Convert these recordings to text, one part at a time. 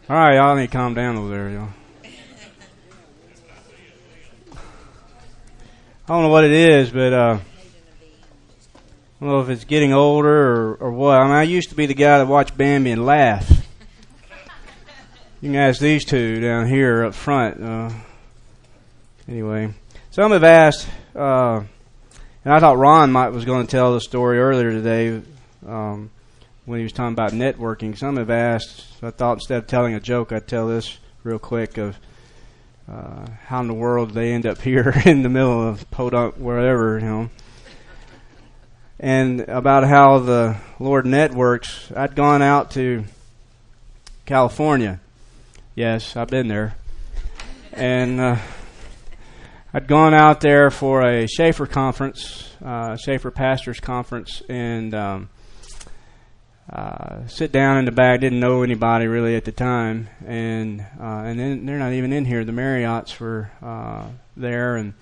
All right, y'all need to calm down over there, y'all. I don't know what it is, but I don't know if it's getting older or what. I mean, I used to be the guy that watched Bambi and laugh. You can ask these two down here up front. Anyway, some have asked, and I thought Ron was going to tell the story earlier today when he was talking about networking. Some have asked, so I thought instead of telling a joke, I'd tell this real quick of how in the world they end up here in the middle of Podunk, wherever, you know. And about how the Lord networks. I'd gone out to California. Yes, I've been there. And I'd gone out there for a Schaefer conference, Schaefer Pastors Conference, and sit down in the back. Didn't know anybody really at the time, and then they're not even in here. The Marriotts were there, and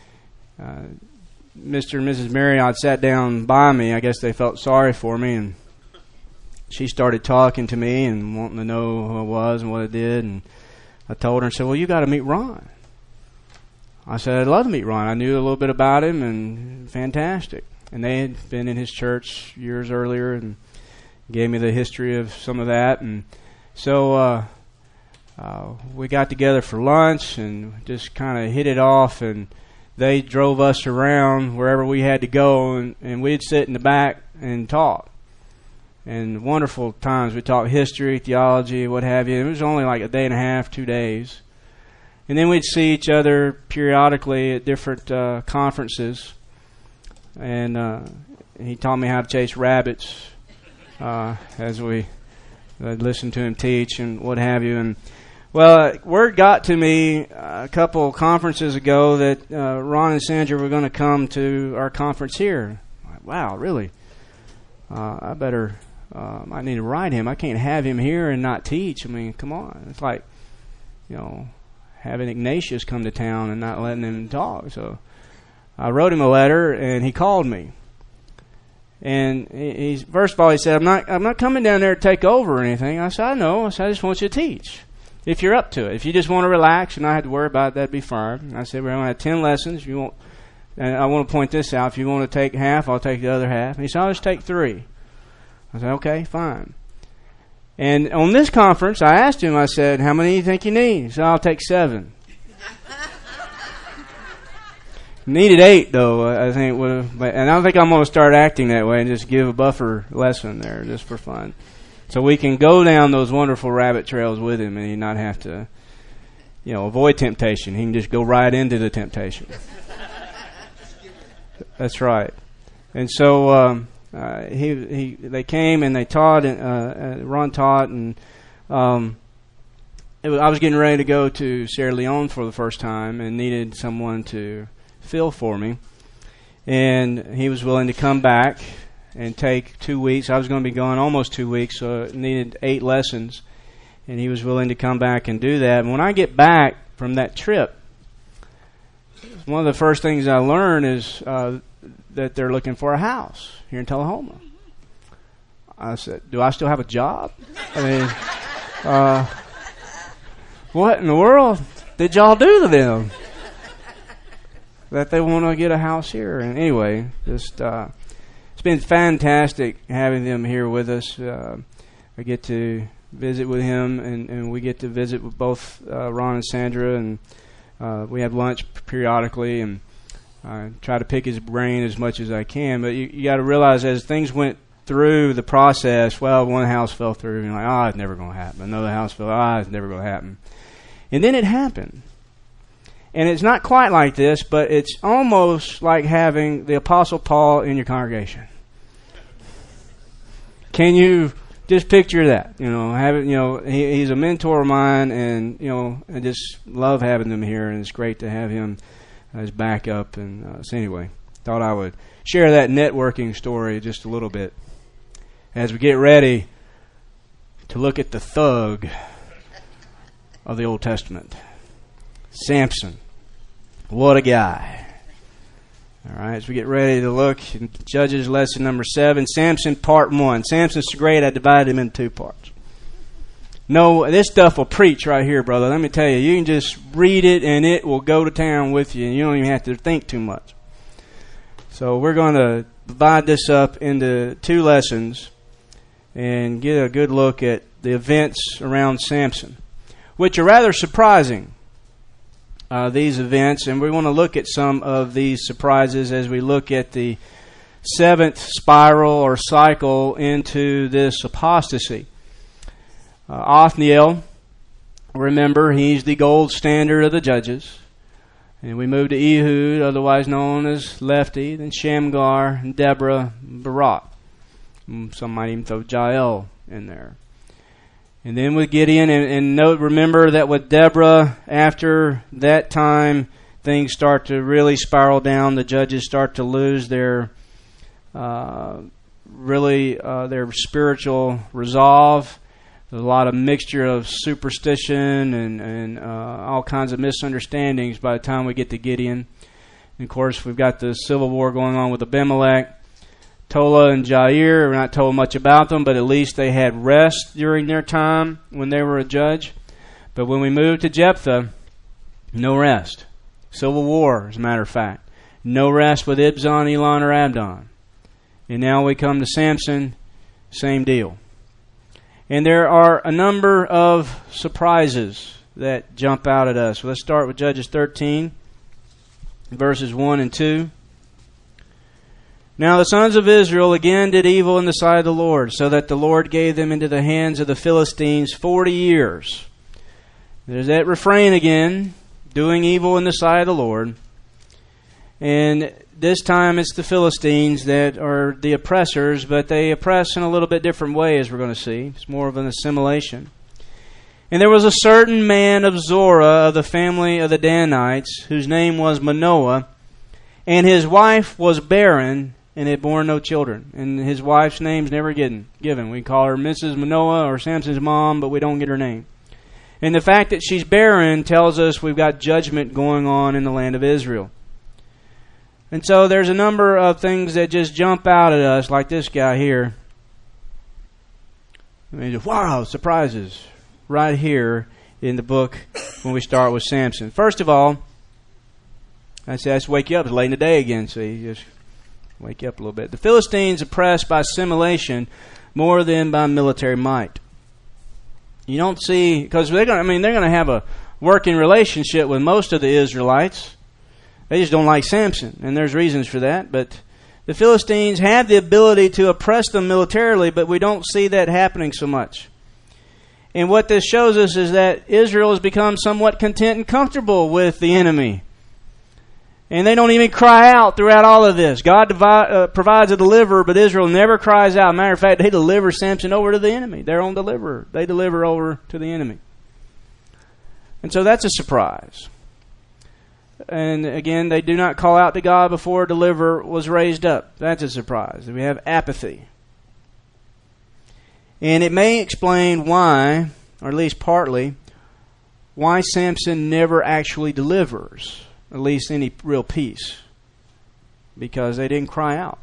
Mr. and Mrs. Marriott sat down by me. I guess they felt sorry for me, and she started talking to me and wanting to know who I was and what I did. And I told her and said, "Well, you got to meet Ron." I said, "I'd love to meet Ron." I knew a little bit about him, and fantastic. And they had been in his church years earlier, and gave me the history of some of that. And so we got together for lunch and just kind of hit it off, and they drove us around wherever we had to go, and we'd sit in the back and talk. And wonderful times. We talked history, theology, what have you. It was only like a day and a half, 2 days. And then we'd see each other periodically at different conferences. And he taught me how to chase rabbits as we listened to him teach and what have you. And well, word got to me a couple conferences ago that Ron and Sandra were going to come to our conference here. Like, wow, really? I need to write him. I can't have him here and not teach. I mean, come on. It's like, having Ignatius come to town and not letting him talk. So I wrote him a letter, and he called me. And he's first of all, he said, I'm not coming down there to take over or anything. I said, I know. I said, I just want you to teach, if you're up to it. If you just want to relax and not have to worry about it, that'd be fine. I said, we're going to have 10 lessons. If you want, and I want to point this out. If you want to take half, I'll take the other half. And he said, I'll just take 3. I said, okay, fine. And on this conference, I asked him, I said, how many do you think you need? He said, I'll take 7. Needed 8, though, I think. And I don't think I'm going to start acting that way and just give a buffer lesson there just for fun. So we can go down those wonderful rabbit trails with him and he not have to, avoid temptation. He can just go right into the temptation. That's right. And so they came and they taught, and Ron taught, and I was getting ready to go to Sierra Leone for the first time and needed someone to fill for me, and he was willing to come back and take 2 weeks. I was going to be gone almost 2 weeks, so it needed 8 lessons, and he was willing to come back and do that. And when I get back from that trip, one of the first things I learned is that they're looking for a house here in Tullahoma. I said, do I still have a job? I mean, what in the world did y'all do to them that they want to get a house here? And anyway, just it's been fantastic having them here with us. I get to visit with him, and we get to visit with both Ron and Sandra, and we have lunch periodically, and I try to pick his brain as much as I can. But you got to realize, as things went through the process, one house fell through, and you're like, it's never going to happen. Another house fell, it's never going to happen. And then it happened. And it's not quite like this, but it's almost like having the Apostle Paul in your congregation. Can you just picture that? He's a mentor of mine, and I just love having them here, and it's great to have him as backup. And so anyway, thought I would share that networking story just a little bit as we get ready to look at the thug of the Old Testament, Samson. What a guy. All right, as we get ready to look in Judges lesson number 7, Samson part 1. Samson's so great I divided him into 2 parts. No, this stuff will preach right here, brother. Let me tell you. You can just read it and it will go to town with you. And you don't even have to think too much. So we're going to divide this up into 2 lessons and get a good look at the events around Samson, which are rather surprising, these events. And we want to look at some of these surprises as we look at the 7th spiral or cycle into this apostasy. Othniel, remember, he's the gold standard of the judges. And we move to Ehud, otherwise known as Lefty, then Shamgar, and Deborah, Barak. Some might even throw Jael in there. And then with Gideon, and note, remember that with Deborah, after that time, things start to really spiral down. The judges start to lose their spiritual resolve. There's a lot of mixture of superstition and all kinds of misunderstandings by the time we get to Gideon. And of course, we've got the civil war going on with Abimelech. Tola and Jair, we're not told much about them, but at least they had rest during their time when they were a judge. But when we move to Jephthah, no rest. Civil war, as a matter of fact. No rest with Ibzan, Elon, or Abdon. And now we come to Samson, same deal. And there are a number of surprises that jump out at us. So let's start with Judges 13, verses 1 and 2. Now the sons of Israel again did evil in the sight of the Lord, so that the Lord gave them into the hands of the Philistines 40 years. There's that refrain again, doing evil in the sight of the Lord. And this time it's the Philistines that are the oppressors, but they oppress in a little bit different way, as we're going to see. It's more of an assimilation. And there was a certain man of Zorah of the family of the Danites, whose name was Manoah, and his wife was barren and had borne no children. And his wife's name's never given. We call her Mrs. Manoah or Samson's mom, but we don't get her name. And the fact that she's barren tells us we've got judgment going on in the land of Israel. And so there's a number of things that just jump out at us, like this guy here. I mean, wow, surprises right here in the book when we start with Samson. First of all, I say, let's wake you up. It's late in the day again, see, just wake you up a little bit. The Philistines oppressed by assimilation more than by military might. You don't see, because they're going to have a working relationship with most of the Israelites. They just don't like Samson, and there's reasons for that. But the Philistines had the ability to oppress them militarily, but we don't see that happening so much. And what this shows us is that Israel has become somewhat content and comfortable with the enemy. And they don't even cry out throughout all of this. God provides a deliverer, but Israel never cries out. Matter of fact, they deliver Samson over to the enemy, their own deliverer. They deliver over to the enemy. And so that's a surprise. And again, they do not call out to God before a deliverer was raised up. That's a surprise. We have apathy. And it may explain why, or at least partly, why Samson never actually delivers, at least any real peace. Because they didn't cry out.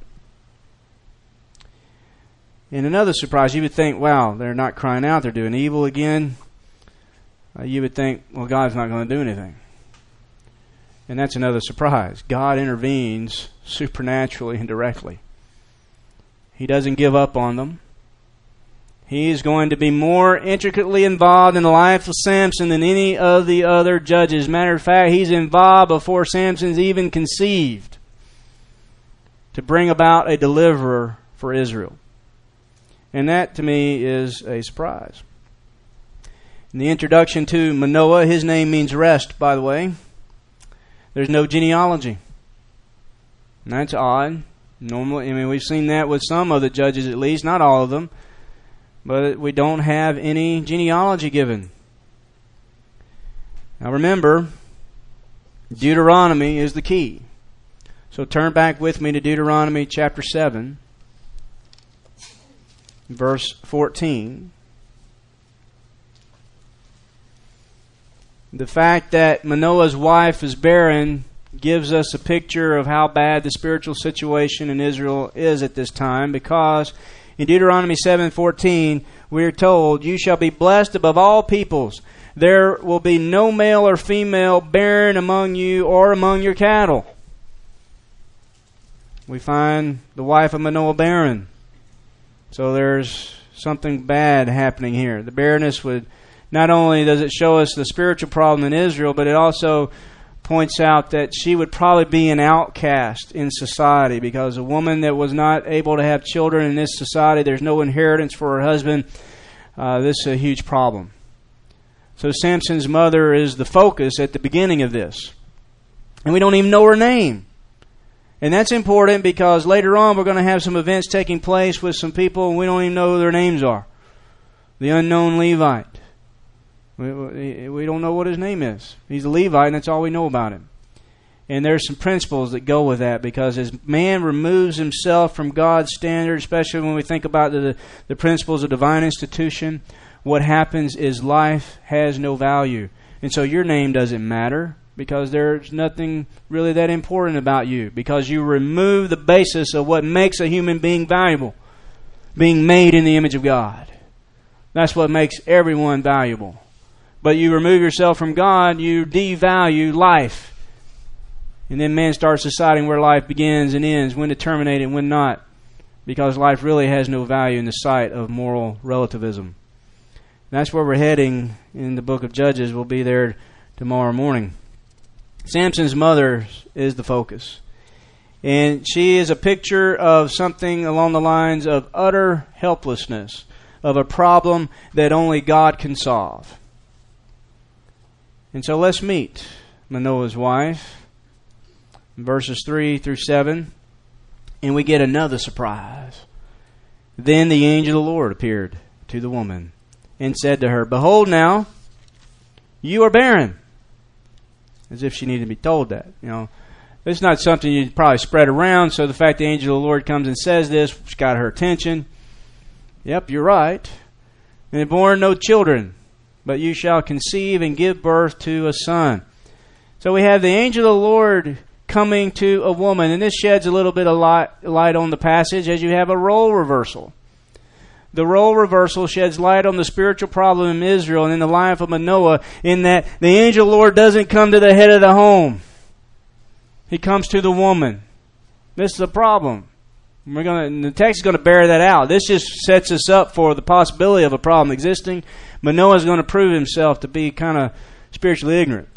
And another surprise, you would think, wow, they're not crying out, they're doing evil again. You would think, well, God's not going to do anything. And that's another surprise. God intervenes supernaturally and directly. He doesn't give up on them. He is going to be more intricately involved in the life of Samson than any of the other judges. Matter of fact, he's involved before Samson's even conceived to bring about a deliverer for Israel. And that, to me, is a surprise. In the introduction to Manoah, his name means rest, by the way. There's no genealogy. And that's odd. Normally, we've seen that with some of the judges at least, not all of them. But we don't have any genealogy given. Now remember, Deuteronomy is the key. So turn back with me to Deuteronomy chapter 7, verse 14. The fact that Manoah's wife is barren gives us a picture of how bad the spiritual situation in Israel is at this time, because In Deuteronomy 7:14, we are told, "You shall be blessed above all peoples. There will be no male or female barren among you or among your cattle." We find the wife of Manoah barren. So there's something bad happening here. The barrenness would, not only does it show us the spiritual problem in Israel, but it also points out that she would probably be an outcast in society, because a woman that was not able to have children in this society, there's no inheritance for her husband. This is a huge problem. So Samson's mother is the focus at the beginning of this. And we don't even know her name. And that's important because later on we're going to have some events taking place with some people and we don't even know who their names are. The unknown Levite. We don't know what his name is. He's a Levite and that's all we know about him. And there's some principles that go with that, because as man removes himself from God's standard, especially when we think about the principles of divine institution, what happens is life has no value. And so your name doesn't matter, because there's nothing really that important about you, because you remove the basis of what makes a human being valuable, being made in the image of God. That's what makes everyone valuable. But you remove yourself from God, you devalue life. And then man starts deciding where life begins and ends, when to terminate it and when not, because life really has no value in the sight of moral relativism. And that's where we're heading in the book of Judges. We'll be there tomorrow morning. Samson's mother is the focus. And she is a picture of something along the lines of utter helplessness, of a problem that only God can solve. And so let's meet Manoah's wife, verses 3 through 7, and we get another surprise. Then the angel of the Lord appeared to the woman and said to her, "Behold now, you are barren." As if she needed to be told that. It's not something you'd probably spread around, so the fact the angel of the Lord comes and says this, which got her attention. Yep, you're right. "And have borne no children, but you shall conceive and give birth to a son." So we have the angel of the Lord coming to a woman, and this sheds a little bit of light on the passage as you have a role reversal. The role reversal sheds light on the spiritual problem in Israel and in the life of Manoah, in that the angel of the Lord doesn't come to the head of the home. He comes to the woman. This is a problem. The text is going to bear that out. This just sets us up for the possibility of a problem existing. Manoah is going to prove himself to be kind of spiritually ignorant.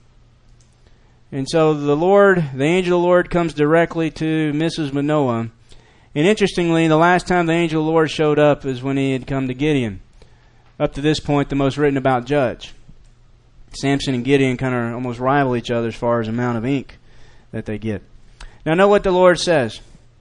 And so the angel of the Lord comes directly to Mrs. Manoah. And interestingly, the last time the angel of the Lord showed up is when he had come to Gideon. Up to this point, the most written about judge. Samson and Gideon kind of almost rival each other as far as the amount of ink that they get. Now, know what the Lord says.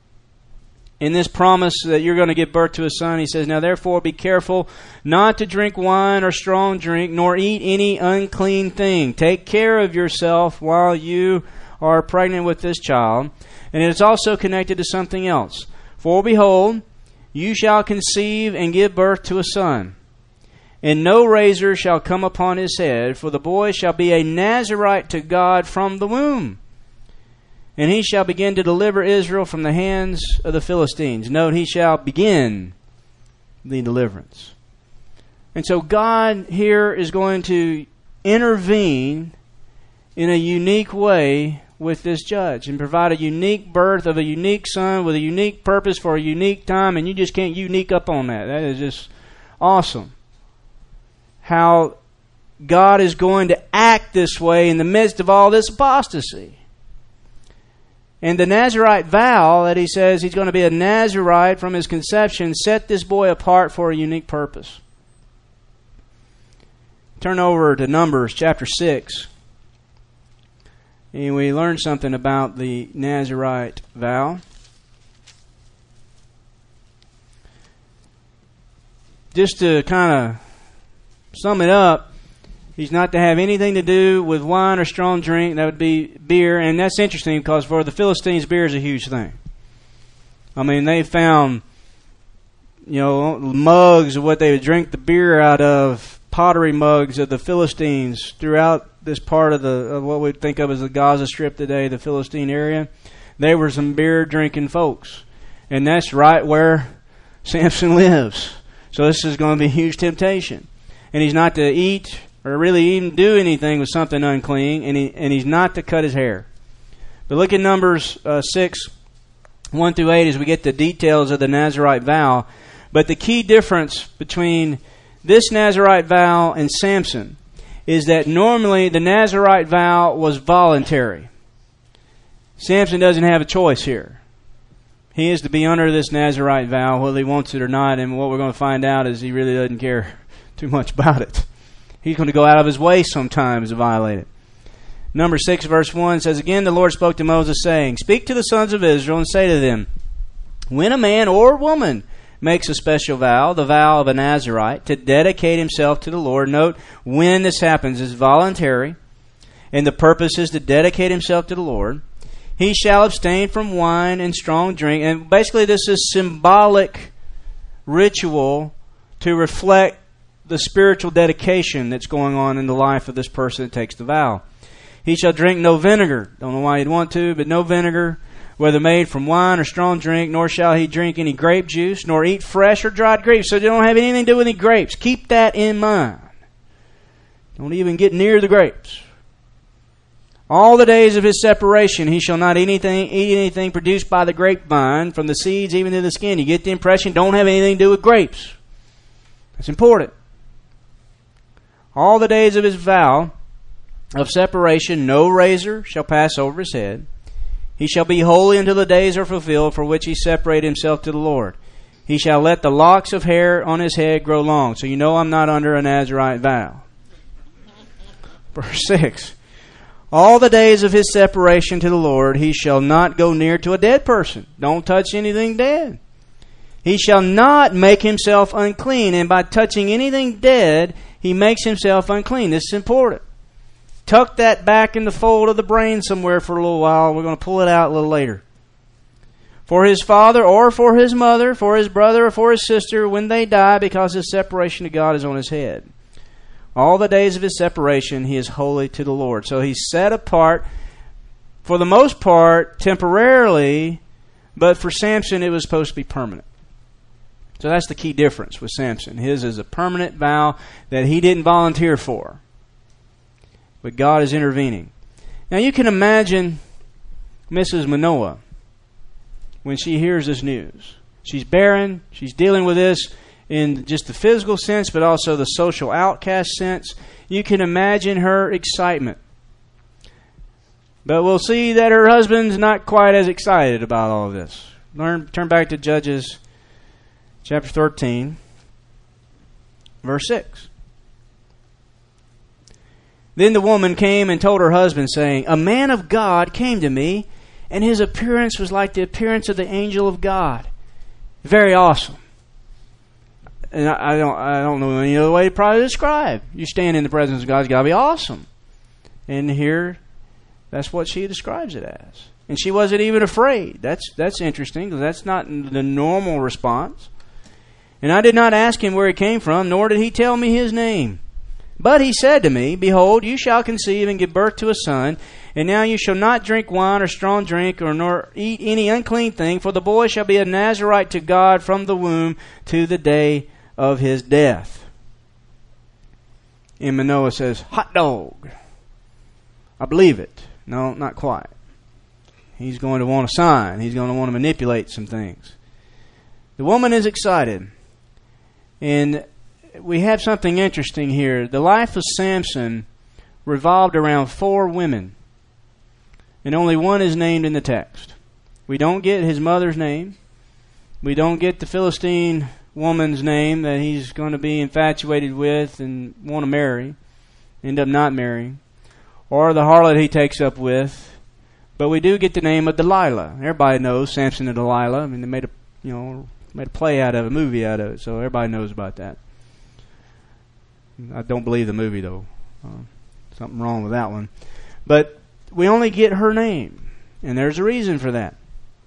In this promise that you're going to give birth to a son, he says, "Now therefore be careful not to drink wine or strong drink, nor eat any unclean thing. Take care of yourself while you are pregnant with this child." And it is also connected to something else. "For behold, you shall conceive and give birth to a son. And no razor shall come upon his head, for the boy shall be a Nazirite to God from the womb. And he shall begin to deliver Israel from the hands of the Philistines." Note, he shall begin the deliverance. And so God here is going to intervene in a unique way with this judge and provide a unique birth of a unique son with a unique purpose for a unique time, and you just can't unique up on that. That is just awesome. How God is going to act this way in the midst of all this apostasy. And the Nazirite vow that he says he's going to be a Nazirite from his conception set this boy apart for a unique purpose. Turn over to Numbers chapter 6. And we learn something about the Nazirite vow. Just to kind of sum it up, he's not to have anything to do with wine or strong drink. That would be beer. And that's interesting because for the Philistines, beer is a huge thing. I mean, they found, mugs of what they would drink the beer out of, pottery mugs of the Philistines throughout this part of what we think of as the Gaza Strip today, the Philistine area. They were some beer drinking folks. And that's right where Samson lives. So this is going to be a huge temptation. And he's not to eat or really even do anything with something unclean, and he's not to cut his hair. But look at Numbers 6, 1 through 8 as we get the details of the Nazirite vow. But the key difference between this Nazirite vow and Samson is that normally the Nazirite vow was voluntary. Samson doesn't have a choice here. He is to be under this Nazirite vow whether he wants it or not, and what we're going to find out is he really doesn't care too much about it. He's going to go out of his way sometimes to violate it. Number 6 verse 1 says, Again the Lord spoke to Moses, saying, Speak to the sons of Israel and say to them, When a man or woman makes a special vow, the vow of a Nazirite, to dedicate himself to the Lord. Note, when this happens is voluntary, and the purpose is to dedicate himself to the Lord. He shall abstain from wine and strong drink. And basically this is symbolic ritual to reflect the spiritual dedication that's going on in the life of this person that takes the vow. He shall drink no vinegar. Don't know why he'd want to, but no vinegar, whether made from wine or strong drink, nor shall he drink any grape juice, nor eat fresh or dried grapes. So they don't have anything to do with any grapes. Keep that in mind. Don't even get near the grapes. All the days of his separation he shall not eat anything produced by the grapevine, from the seeds even to the skin. You get the impression, don't have anything to do with grapes. That's important. All the days of his vow of separation, no razor shall pass over his head. He shall be holy until the days are fulfilled for which he separated himself to the Lord. He shall let the locks of hair on his head grow long. So you know I'm not under a Nazirite vow. Verse 6. All the days of his separation to the Lord, he shall not go near to a dead person. Don't touch anything dead. He shall not make himself unclean, and by touching anything dead, he makes himself unclean. This is important. Tuck that back in the fold of the brain somewhere for a little while. We're going to pull it out a little later. For his father or for his mother, for his brother or for his sister, when they die, because his separation to God is on his head. All the days of his separation, he is holy to the Lord. So he's set apart, for the most part, temporarily, but for Samson it was supposed to be permanent. So that's the key difference with Samson. His is a permanent vow that he didn't volunteer for. But God is intervening. Now you can imagine Mrs. Manoah when she hears this news. She's barren. She's dealing with this in just the physical sense, but also the social outcast sense. You can imagine her excitement. But we'll see that her husband's not quite as excited about all of this. Turn back to Judges chapter 13, verse 6. Then the woman came and told her husband, saying, A man of God came to me, and his appearance was like the appearance of the angel of God. Very awesome. And I don't know any other way to probably describe. You stand in the presence of God, it's got to be awesome. And here, that's what she describes it as. And she wasn't even afraid. That's interesting, because that's not the normal response. And I did not ask him where he came from, nor did he tell me his name. But he said to me, Behold, you shall conceive and give birth to a son, and now you shall not drink wine or strong drink, or nor eat any unclean thing, for the boy shall be a Nazirite to God from the womb to the day of his death. And Manoah says, Hot dog. I believe it. No, not quite. He's going to want a sign. He's going to want to manipulate some things. The woman is excited. And we have something interesting here. The life of Samson revolved around 4 women. And only one is named in the text. We don't get his mother's name. We don't get the Philistine woman's name that he's going to be infatuated with and want to marry, end up not marrying. Or the harlot he takes up with. But we do get the name of Delilah. Everybody knows Samson and Delilah. I mean, they made a play out of it, a movie out of it, so everybody knows about that. I don't believe the movie, though. Something wrong with that one. But we only get her name, and there's a reason for that.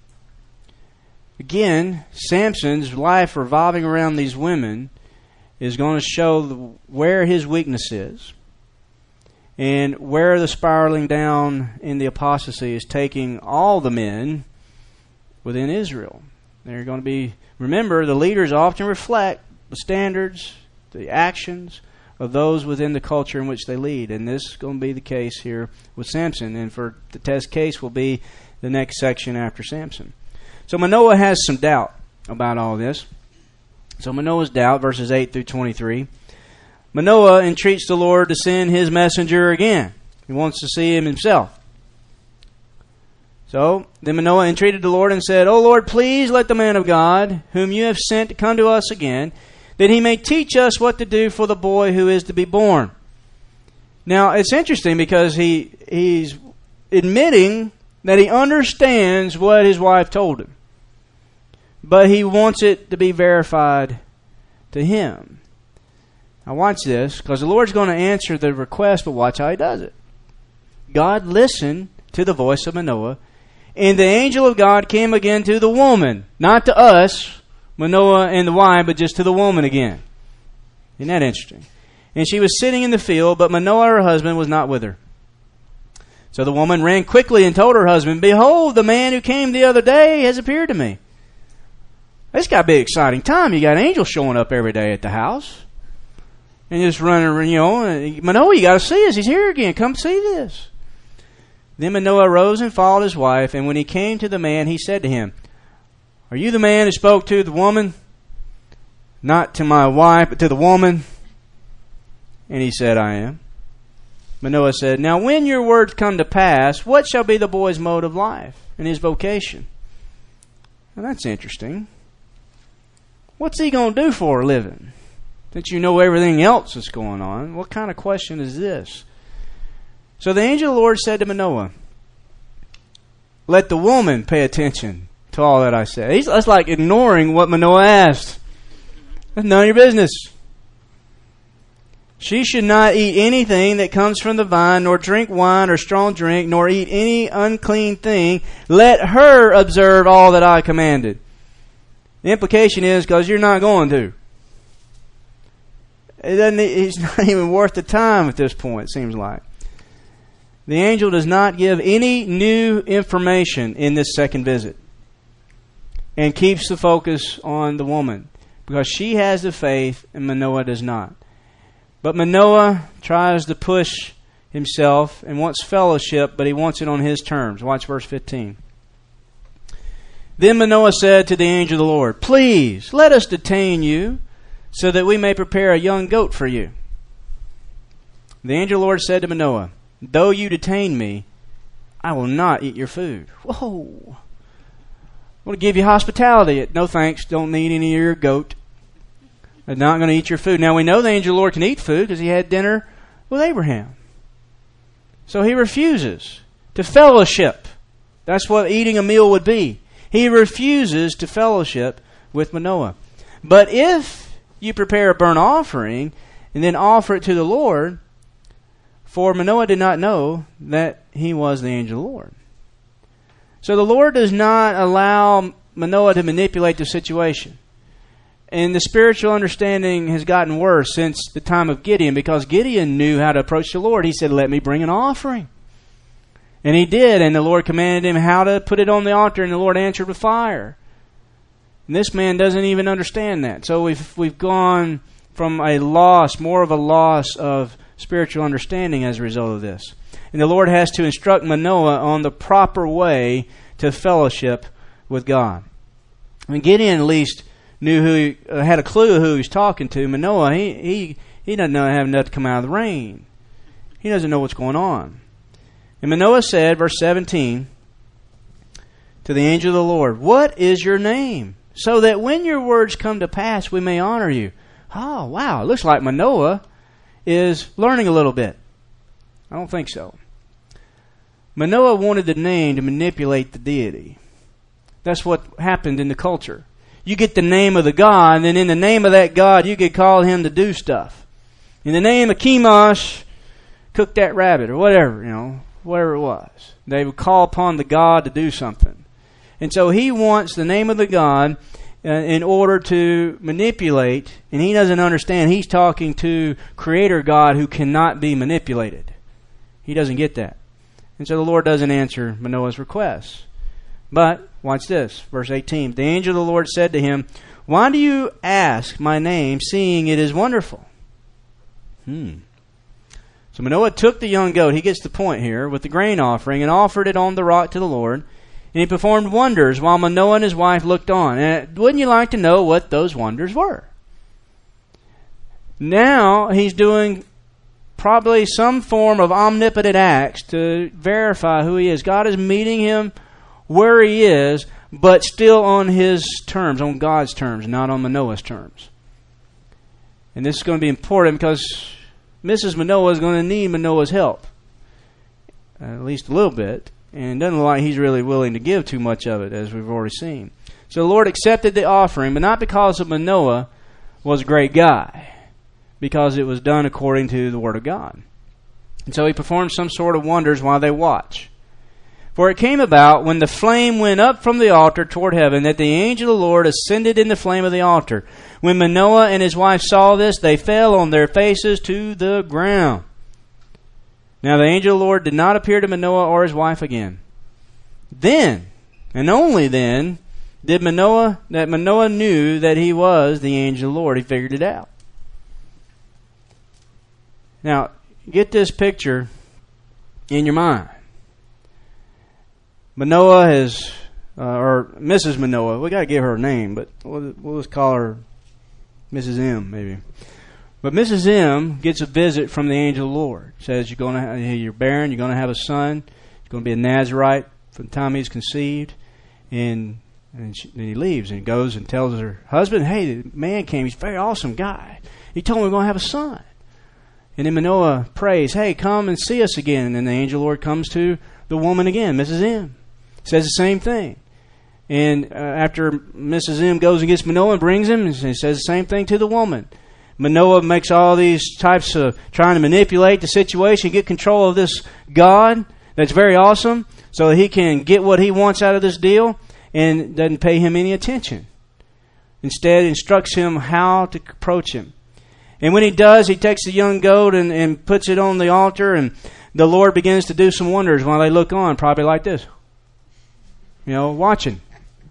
Again, Samson's life revolving around these women is going to show where his weakness is and where the spiraling down in the apostasy is taking all the men within Israel. They're going to be Remember, the leaders often reflect the standards, the actions of those within the culture in which they lead. And this is going to be the case here with Samson. And for the test case will be the next section after Samson. So Manoah has some doubt about all this. So Manoah's doubt, verses 8 through 23. Manoah entreats the Lord to send his messenger again. He wants to see him himself. So then Manoah entreated the Lord and said, O Lord, please let the man of God, whom you have sent, come to us again, that he may teach us what to do for the boy who is to be born. Now, it's interesting because he's admitting that he understands what his wife told him. But he wants it to be verified to him. Now watch this, because the Lord's going to answer the request, but watch how he does it. God listened to the voice of Manoah, and the angel of God came again to the woman, not to us, Manoah and the wife, but just to the woman again. Isn't that interesting? And she was sitting in the field, but Manoah, her husband, was not with her. So the woman ran quickly and told her husband, Behold, the man who came the other day has appeared to me. This got to be an exciting time. You got angels showing up every day at the house. And just running, Manoah, you got to see us. He's here again. Come see this. Then Manoah rose and followed his wife, and when he came to the man, he said to him, Are you the man who spoke to the woman? Not to my wife, but to the woman. And he said, I am. Manoah said, Now when your words come to pass, what shall be the boy's mode of life and his vocation? Now that's interesting. What's he going to do for a living? Since you know everything else that's going on, what kind of question is this? So the angel of the Lord said to Manoah, Let the woman pay attention to all that I said. That's like ignoring what Manoah asked. That's none of your business. She should not eat anything that comes from the vine, nor drink wine or strong drink, nor eat any unclean thing. Let her observe all that I commanded. The implication is because you're not going to. It's not even worth the time at this point, it seems like. The angel does not give any new information in this second visit and keeps the focus on the woman because she has the faith and Manoah does not. But Manoah tries to push himself and wants fellowship, but he wants it on his terms. Watch verse 15. Then Manoah said to the angel of the Lord, Please, let us detain you so that we may prepare a young goat for you. The angel of the Lord said to Manoah, Though you detain me, I will not eat your food. Whoa. I want to give you hospitality. No thanks, don't need any of your goat. I'm not going to eat your food. Now we know the angel of the Lord can eat food because he had dinner with Abraham. So he refuses to fellowship. That's what eating a meal would be. He refuses to fellowship with Manoah. But if you prepare a burnt offering and then offer it to the Lord, for Manoah did not know that he was the angel of the Lord. So the Lord does not allow Manoah to manipulate the situation. And the spiritual understanding has gotten worse since the time of Gideon because Gideon knew how to approach the Lord. He said, Let me bring an offering. And he did, and the Lord commanded him how to put it on the altar, and the Lord answered with fire. And this man doesn't even understand that. So we've gone from more of a loss of spiritual understanding as a result of this. And the Lord has to instruct Manoah on the proper way to fellowship with God. I mean, Gideon at least knew had a clue who he was talking to. Manoah, he doesn't know have enough to come out of the rain. He doesn't know what's going on. And Manoah said, verse 17, to the angel of the Lord, What is your name? So that when your words come to pass, we may honor you. Oh, wow. It looks like Manoah is learning a little bit. I don't think so. Manoah wanted the name to manipulate the deity. That's what happened in the culture. You get the name of the God, and then in the name of that God, you could call him to do stuff. In the name of Chemosh, cook that rabbit, or whatever, whatever it was. They would call upon the God to do something. And so he wants the name of the God in order to manipulate, and he doesn't understand. He's talking to Creator God who cannot be manipulated. He doesn't get that. And so the Lord doesn't answer Manoah's request. But, watch this, verse 18. The angel of the Lord said to him, why do you ask my name, seeing it is wonderful? So Manoah took the young goat, he gets the point here, with the grain offering, and offered it on the rock to the Lord. And he performed wonders while Manoah and his wife looked on. And wouldn't you like to know what those wonders were? Now he's doing probably some form of omnipotent acts to verify who he is. God is meeting him where he is, but still on his terms, on God's terms, not on Manoah's terms. And this is going to be important because Mrs. Manoah is going to need Manoah's help, at least a little bit. And it doesn't look like he's really willing to give too much of it, as we've already seen. So the Lord accepted the offering, but not because of Manoah was a great guy, because it was done according to the Word of God. And so he performed some sort of wonders while they watch. For it came about, when the flame went up from the altar toward heaven, that the angel of the Lord ascended in the flame of the altar. When Manoah and his wife saw this, they fell on their faces to the ground. Now the angel of the Lord did not appear to Manoah or his wife again. Then, and only then, did Manoah knew that he was the angel of the Lord. He figured it out. Now, get this picture in your mind. Manoah has, or Mrs. Manoah, we got to give her a name, but we'll just call her Mrs. M, maybe. But Mrs. M gets a visit from the angel of the Lord. Says you're barren, you're going to have a son. He's going to be a Nazarite from the time he's conceived. And he leaves and goes and tells her husband, hey, the man came. He's a very awesome guy. He told me we're going to have a son. And then Manoah prays, hey, come and see us again. And then the angel of the Lord comes to the woman again, Mrs. M. Says the same thing. And after Mrs. M goes and gets Manoah and brings him, and says the same thing to the woman. Manoah makes all these types of trying to manipulate the situation, get control of this God that's very awesome, so that he can get what he wants out of this deal, and doesn't pay him any attention. Instead, instructs him how to approach him. And when he does, he takes the young goat and puts it on the altar, and the Lord begins to do some wonders while they look on, probably like this. Watching.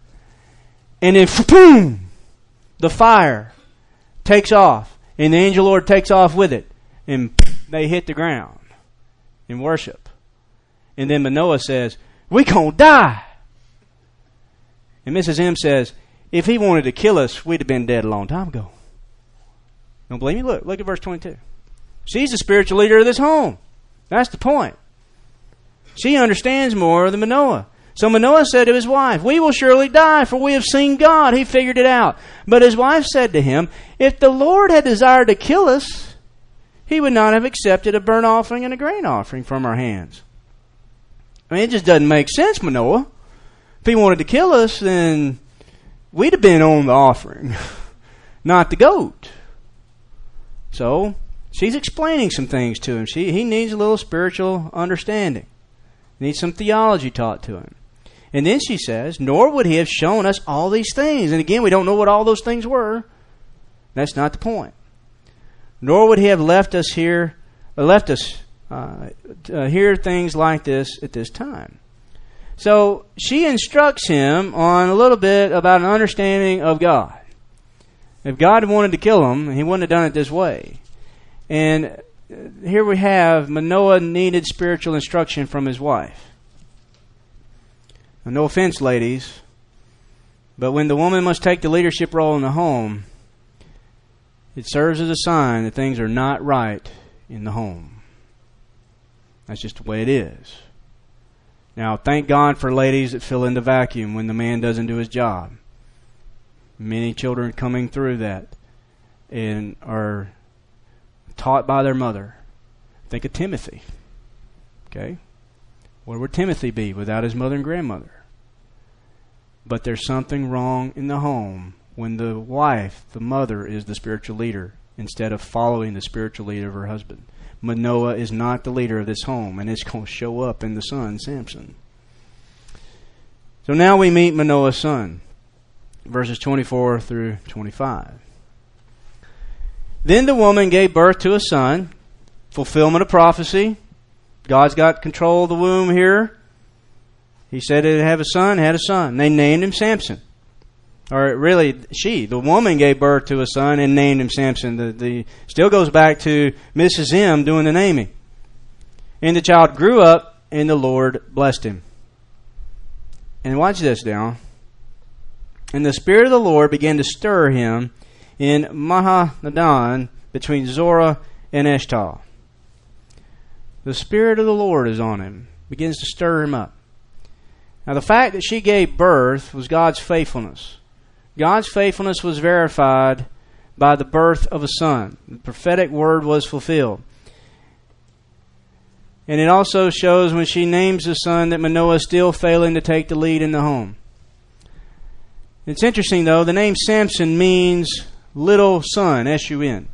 And then, boom! The fire takes off. And the angel Lord takes off with it. And they hit the ground in worship. And then Manoah says, we gonna die. And Mrs. M says, if he wanted to kill us, we'd have been dead a long time ago. Don't believe me? Look at verse 22. She's the spiritual leader of this home. That's the point. She understands more than Manoah. So Manoah said to his wife, we will surely die, for we have seen God. He figured it out. But his wife said to him, if the Lord had desired to kill us, he would not have accepted a burnt offering and a grain offering from our hands. I mean, it just doesn't make sense, Manoah. If he wanted to kill us, then we'd have been on the offering, not the goat. So she's explaining some things to him. He needs a little spiritual understanding. Needs some theology taught to him. And then she says, nor would he have shown us all these things. And again, we don't know what all those things were. That's not the point. Nor would he have left us hear things like this at this time. So she instructs him on a little bit about an understanding of God. If God had wanted to kill him, he wouldn't have done it this way. And here we have Manoah needed spiritual instruction from his wife. No offense, ladies, but when the woman must take the leadership role in the home, it serves as a sign that things are not right in the home. That's just the way it is. Now, thank God for ladies that fill in the vacuum when the man doesn't do his job. Many children coming through that and are taught by their mother. Think of Timothy. Okay? Where would Timothy be without his mother and grandmother? But there's something wrong in the home when the wife, the mother, is the spiritual leader instead of following the spiritual leader of her husband. Manoah is not the leader of this home, and it's going to show up in the son, Samson. So now we meet Manoah's son, verses 24 through 25. Then the woman gave birth to a son, fulfillment of prophecy. God's got control of the womb here. He said he'd have a son, had a son. They named him Samson. Or really, the woman gave birth to a son and named him Samson. Still goes back to Mrs. M doing the naming. And the child grew up, and the Lord blessed him. And watch this now. And the Spirit of the Lord began to stir him in Mahanadan between Zorah and Eshtaol. The Spirit of the Lord is on him. Begins to stir him up. Now the fact that she gave birth was God's faithfulness. God's faithfulness was verified by the birth of a son. The prophetic word was fulfilled. And it also shows when she names the son that Manoah is still failing to take the lead in the home. It's interesting though, the name Samson means little son, S-U-N.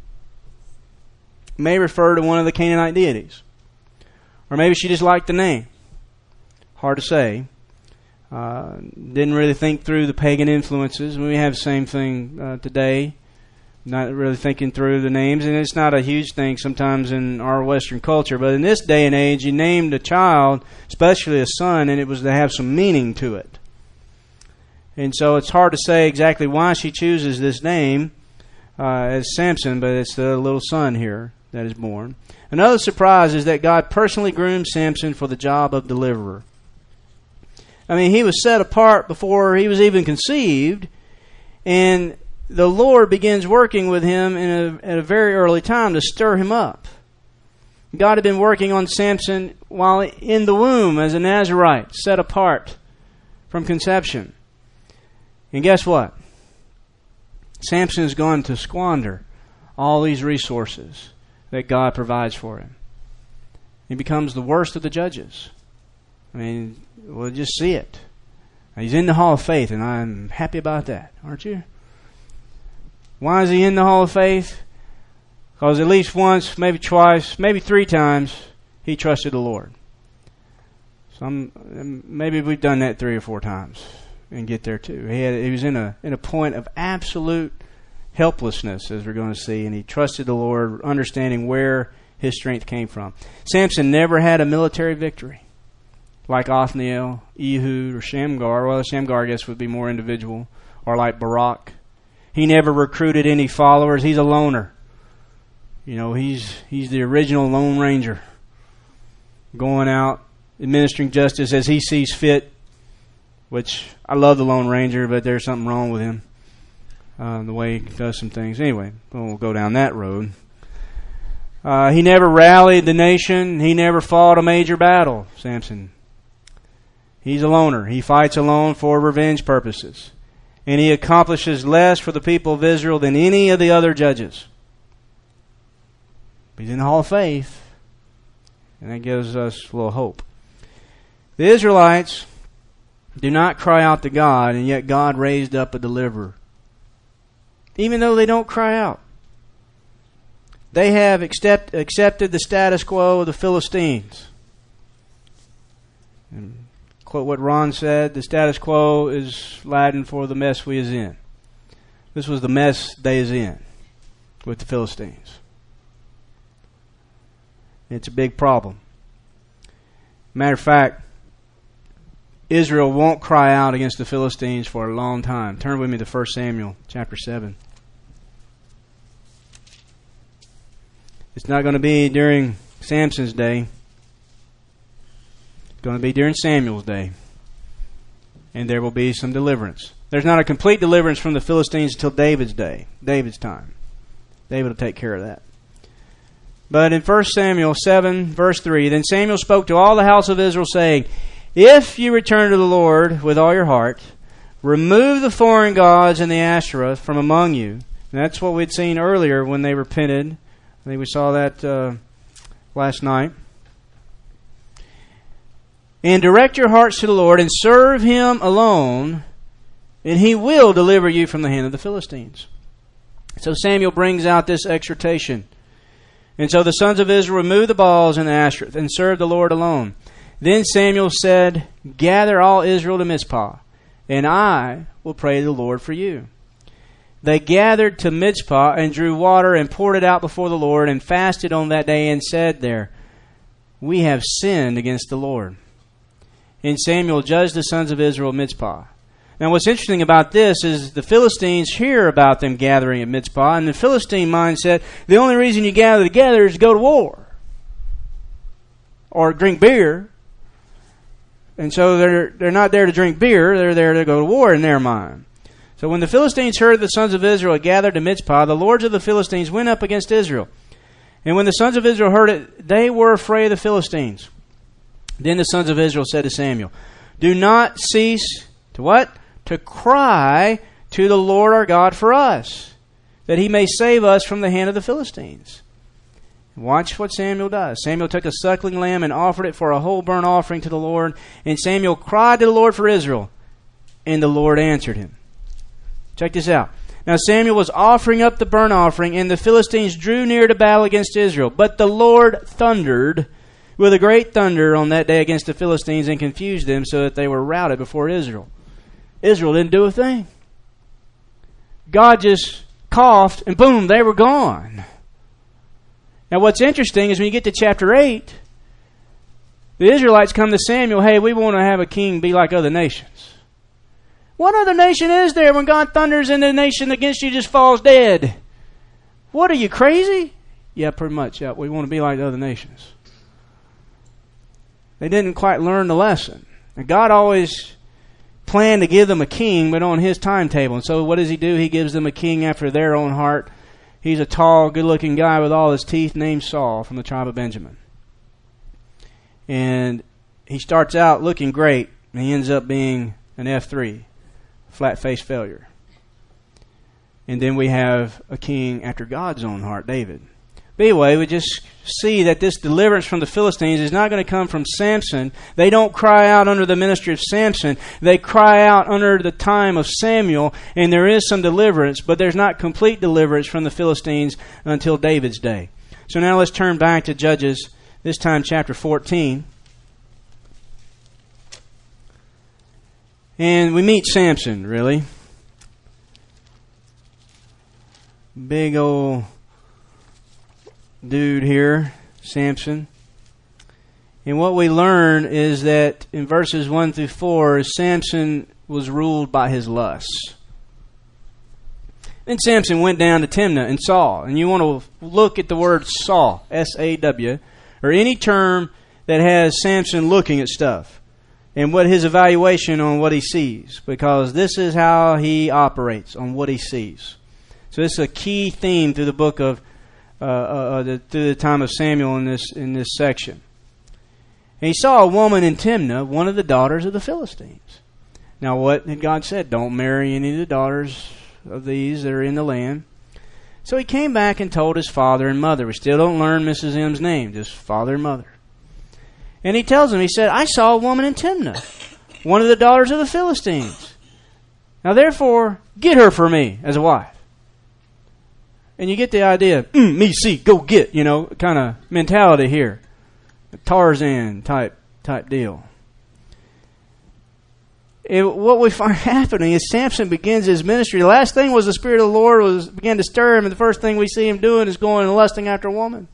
May refer to one of the Canaanite deities. Or maybe she just liked the name. Hard to say. Didn't really think through the pagan influences. We have the same thing today. Not really thinking through the names. And it's not a huge thing sometimes in our Western culture. But in this day and age, you named a child, especially a son, and it was to have some meaning to it. And so it's hard to say exactly why she chooses this name as Samson, but it's the little son here that is born. Another surprise is that God personally groomed Samson for the job of deliverer. I mean, he was set apart before he was even conceived, and the Lord begins working with him at a very early time to stir him up. God had been working on Samson while in the womb as a Nazirite, set apart from conception. And guess what? Samson is going to squander all these resources that God provides for him. He becomes the worst of the judges. I mean, we'll just see it. He's in the Hall of Faith, and I'm happy about that, aren't you? Why is he in the Hall of Faith? Because at least once, maybe twice, maybe 3 times, he trusted the Lord. Maybe we've done that 3 or 4 times and get there too. He was in a point of absolute helplessness, as we're going to see, and he trusted the Lord, understanding where his strength came from. Samson never had a military victory like Othniel, Ehud, or Shamgar. Well, Shamgar, I guess, would be more individual, or like Barak. He never recruited any followers. He's a loner. You know, he's the original Lone Ranger, going out, administering justice as he sees fit, which I love the Lone Ranger, but there's something wrong with him, the way he does some things. Anyway, we'll go down that road. He never rallied the nation. He never fought a major battle, Samson. He's a loner. He fights alone for revenge purposes. And he accomplishes less for the people of Israel than any of the other judges. He's in the Hall of Faith. And that gives us a little hope. The Israelites do not cry out to God, and yet God raised up a deliverer. Even though they don't cry out. They have accepted the status quo of the Philistines. And quote what Ron said, the status quo is Latin for the mess we is in. This was the mess they is in with the Philistines. It's a big problem. Matter of fact, Israel won't cry out against the Philistines for a long time. Turn with me to 1 Samuel chapter 7. It's not going to be during Samson's day. It's going to be during Samuel's day. And there will be some deliverance. There's not a complete deliverance from the Philistines until David's day, David's time. David will take care of that. But in 1 Samuel 7, verse 3, then Samuel spoke to all the house of Israel, saying, if you return to the Lord with all your heart, remove the foreign gods and the Asherah from among you. And that's what we'd seen earlier when they repented. I think we saw that last night. And direct your hearts to the Lord and serve Him alone, and He will deliver you from the hand of the Philistines. So Samuel brings out this exhortation. And so the sons of Israel removed the Baals and the Asherah and served the Lord alone. Then Samuel said, gather all Israel to Mizpah, and I will pray to the Lord for you. They gathered to Mizpah and drew water and poured it out before the Lord and fasted on that day and said there, we have sinned against the Lord. And Samuel judged the sons of Israel at Mizpah. Now what's interesting about this is the Philistines hear about them gathering at Mizpah, and the Philistine mindset, the only reason you gather together is to go to war. Or drink beer. And so they're not there to drink beer, they're there to go to war in their mind. So when the Philistines heard the sons of Israel had gathered to Mizpah, the lords of the Philistines went up against Israel. And when the sons of Israel heard it, they were afraid of the Philistines. Then the sons of Israel said to Samuel, do not cease to what? To cry to the Lord our God for us, that he may save us from the hand of the Philistines. Watch what Samuel does. Samuel took a suckling lamb and offered it for a whole burnt offering to the Lord. And Samuel cried to the Lord for Israel, and the Lord answered him. Check this out. Now Samuel was offering up the burnt offering, and the Philistines drew near to battle against Israel. But the Lord thundered with a great thunder on that day against the Philistines and confused them so that they were routed before Israel. Israel didn't do a thing. God just coughed, and boom, they were gone. Now what's interesting is when you get to chapter 8, the Israelites come to Samuel, hey, we want to have a king be like other nations. What other nation is there when God thunders and the nation against you just falls dead? What, are you crazy? Yeah, pretty much. Yeah, we want to be like the other nations. They didn't quite learn the lesson. And God always planned to give them a king, but on his timetable. And so what does he do? He gives them a king after their own heart. He's a tall, good-looking guy with all his teeth named Saul from the tribe of Benjamin. And he starts out looking great, and he ends up being an F3. Flat-faced failure. And then we have a king after God's own heart, David. But anyway, we just see that this deliverance from the Philistines is not going to come from Samson. They don't cry out under the ministry of Samson. They cry out under the time of Samuel, and there is some deliverance, but there's not complete deliverance from the Philistines until David's day. So now let's turn back to Judges, this time chapter 14. And we meet Samson, really. Big old dude here, Samson. And what we learn is that in verses 1 through 4, Samson was ruled by his lusts. Then Samson went down to Timnah and saw. And you want to look at the word saw, S-A-W, or any term that has Samson looking at stuff. And what his evaluation on what he sees, because this is how he operates, on what he sees. So this is a key theme through the book of through the time of Samuel in this section. And he saw a woman in Timnah, one of the daughters of the Philistines. Now what had God said? Don't marry any of the daughters of these that are in the land. So he came back and told his father and mother. We still don't learn Mrs. M's name, just father and mother. And he tells them, he said, I saw a woman in Timnah, one of the daughters of the Philistines. Now therefore, get her for me as a wife. And you get the idea, me see, go get, kind of mentality here. Tarzan type deal. What we find happening is Samson begins his ministry. The last thing was the Spirit of the Lord began to stir him, and the first thing we see him doing is going and lusting after a woman.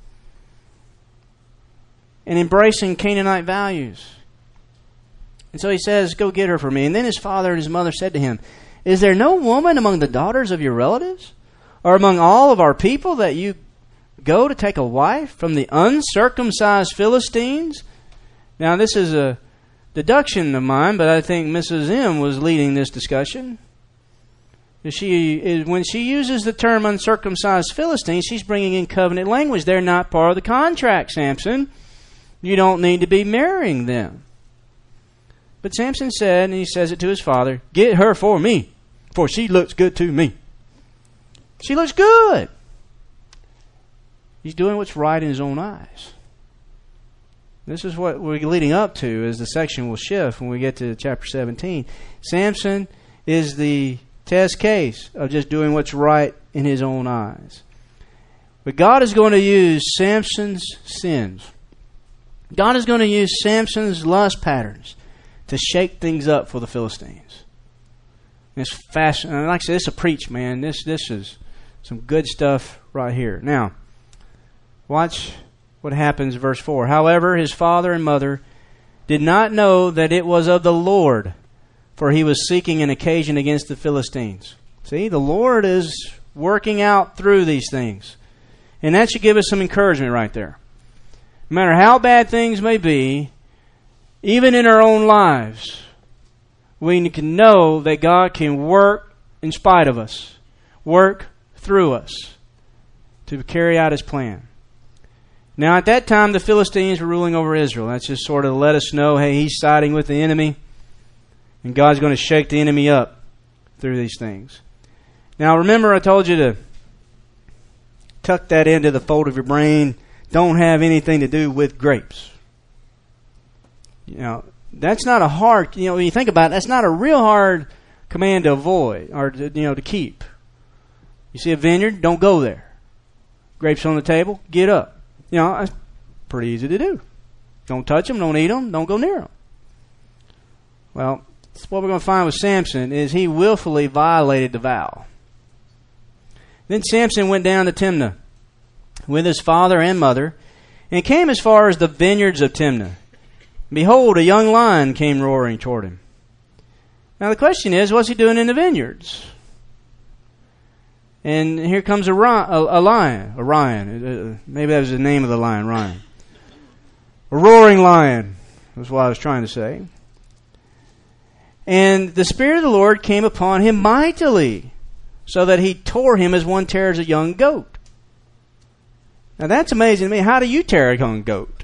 And embracing Canaanite values. And so he says, go get her for me. And then his father and his mother said to him, is there no woman among the daughters of your relatives, or among all of our people, that you go to take a wife from the uncircumcised Philistines? Now this is a deduction of mine, but I think Mrs. M was leading this discussion. When she uses the term uncircumcised Philistines, she's bringing in covenant language. They're not part of the contract, Samson. You don't need to be marrying them. But Samson said, and he says it to his father, get her for me, for she looks good to me. She looks good. He's doing what's right in his own eyes. This is what we're leading up to as the section will shift when we get to chapter 17. Samson is the test case of just doing what's right in his own eyes. But God is going to use Samson's sins. God is going to use Samson's lust patterns to shake things up for the Philistines. It's fascinating. Like I said, it's a preach, man. This is some good stuff right here. Now, watch what happens, verse 4. However, his father and mother did not know that it was of the Lord, for he was seeking an occasion against the Philistines. See, the Lord is working out through these things. And that should give us some encouragement right there. No matter how bad things may be, even in our own lives, we can know that God can work in spite of us, work through us to carry out His plan. Now, at that time, the Philistines were ruling over Israel. That's just sort of to let us know, hey, He's siding with the enemy, and God's going to shake the enemy up through these things. Now, remember I told you to tuck that into the fold of your brain. Don't have anything to do with grapes. You know, that's not a hard, when you think about it, that's not a real hard command to avoid or to keep. You see a vineyard, don't go there. Grapes on the table, get up. That's pretty easy to do. Don't touch them, don't eat them, don't go near them. Well, that's what we're going to find with Samson is he willfully violated the vow. Then Samson went down to Timnah with his father and mother and came as far as the vineyards of Timnah. Behold, a young lion came roaring toward him. Now the question is, what's he doing in the vineyards? And here comes a lion. Maybe that was the name of the lion, Ryan. A roaring lion was what I was trying to say. And the Spirit of the Lord came upon him mightily, so that he tore him as one tears a young goat. Now that's amazing to me. How do you tear a young goat?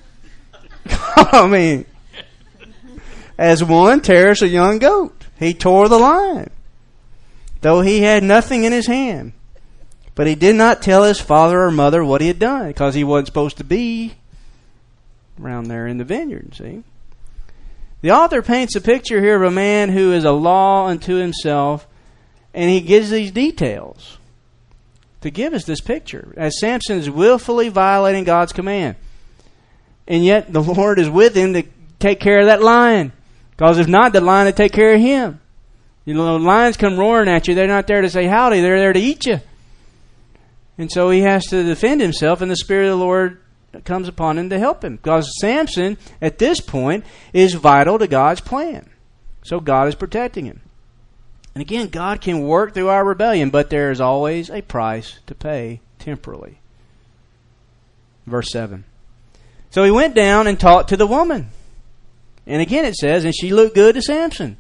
I mean, as one tears a young goat. He tore the lion, though he had nothing in his hand. But he did not tell his father or mother what he had done, because he wasn't supposed to be around there in the vineyard, see? The author paints a picture here of a man who is a law unto himself, and he gives these details to give us this picture, as Samson is willfully violating God's command. And yet the Lord is with him to take care of that lion, because if not, the lion will take care of him. Lions come roaring at you. They're not there to say howdy. They're there to eat you. And so he has to defend himself, and the Spirit of the Lord comes upon him to help him. Because Samson, at this point, is vital to God's plan. So God is protecting him. And again, God can work through our rebellion, but there is always a price to pay temporally. Verse 7. So he went down and talked to the woman. And again it says, and she looked good to Samson.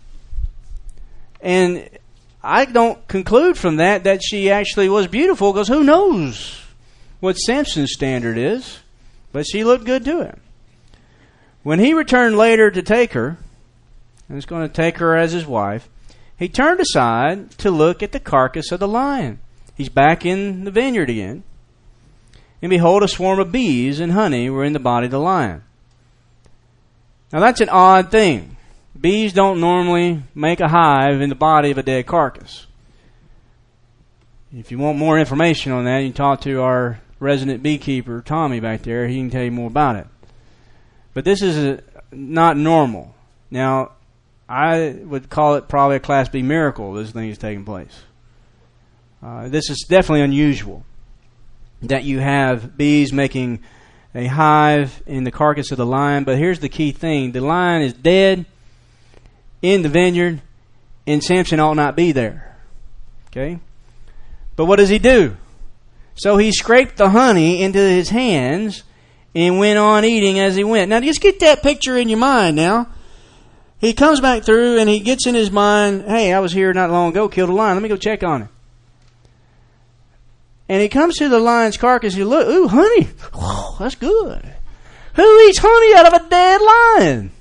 And I don't conclude from that she actually was beautiful, because who knows what Samson's standard is. But she looked good to him. When he returned later to take her, and was going to take her as his wife, he turned aside to look at the carcass of the lion. He's back in the vineyard again. And behold, a swarm of bees and honey were in the body of the lion. Now that's an odd thing. Bees don't normally make a hive in the body of a dead carcass. If you want more information on that, you can talk to our resident beekeeper, Tommy, back there. He can tell you more about it. But this is not normal. Now, I would call it probably a Class B miracle this thing is taking place. This is definitely unusual, that you have bees making a hive in the carcass of the lion. But here's the key thing. The lion is dead in the vineyard, and Samson ought not be there. Okay? But what does he do? So he scraped the honey into his hands and went on eating as he went. Now just get that picture in your mind now. He comes back through and he gets in his mind, hey, I was here not long ago, killed a lion. Let me go check on it. And he comes to the lion's carcass and you look, ooh, honey. Oh, that's good. Who eats honey out of a dead lion?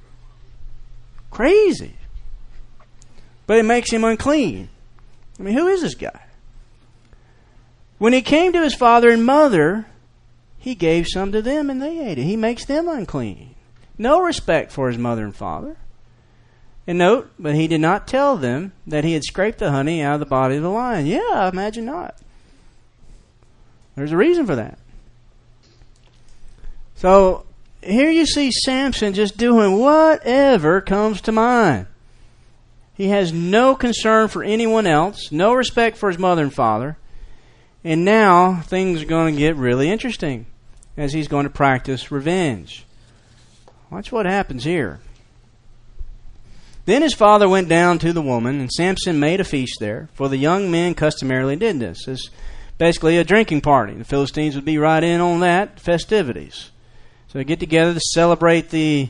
Crazy. But it makes him unclean. I mean, who is this guy? When he came to his father and mother, he gave some to them and they ate it. He makes them unclean. No respect for his mother and father. And note, but he did not tell them that he had scraped the honey out of the body of the lion. Yeah, I imagine not. There's a reason for that. So, here you see Samson just doing whatever comes to mind. He has no concern for anyone else, no respect for his mother and father. And now things are going to get really interesting as he's going to practice revenge. Watch what happens here. Then his father went down to the woman, and Samson made a feast there, for the young men customarily did this. It's basically a drinking party. The Philistines would be right in on that, festivities. So they get together to celebrate the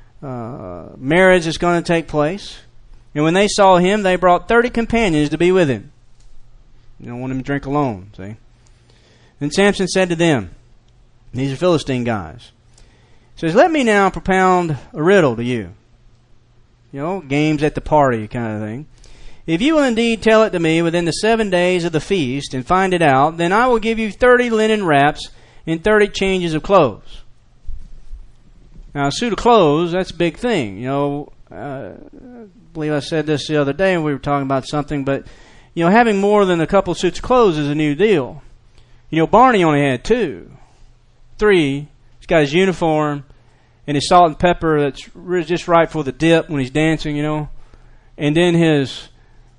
marriage that's going to take place. And when they saw him, they brought 30 companions to be with him. You don't want him to drink alone, see? Then Samson said to them, these are Philistine guys, he says, let me now propound a riddle to you. You know, games at the party kind of thing. If you will indeed tell it to me within the 7 days of the feast and find it out, then I will give you 30 linen wraps and 30 changes of clothes. Now, a suit of clothes, that's a big thing. You know, I believe I said this the other day when we were talking about something, but, you know, having more than a couple of suits of clothes is a new deal. You know, Barney only had 2. 3. He's got his uniform and his salt and pepper that's just right for the dip when he's dancing, you know. And then his,